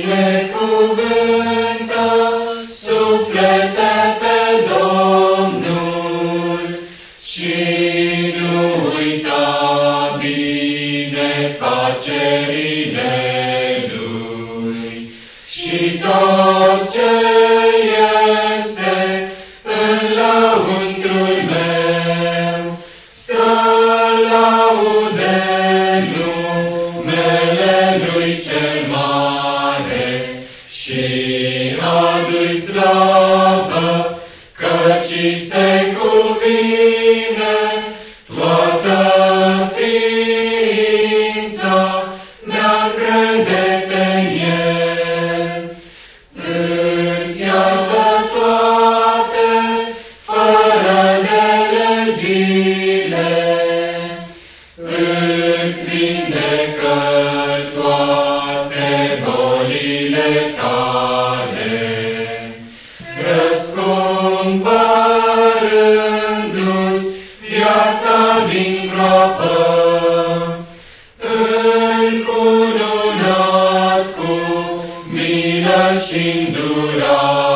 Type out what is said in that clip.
binecuvântă suflete pe Domnul și nu uita binefacerile Lui și tot ce este în lăuntrul meu să laude numele Lui cel mare și adu-i slavă, căci se cuvine toată ființa mea crede-te în El. Îți iartă toate fără de legile, îți vindecă toate bolile tale, răscumpărându-ți viața din groapă, încununat cu milă și îndurare.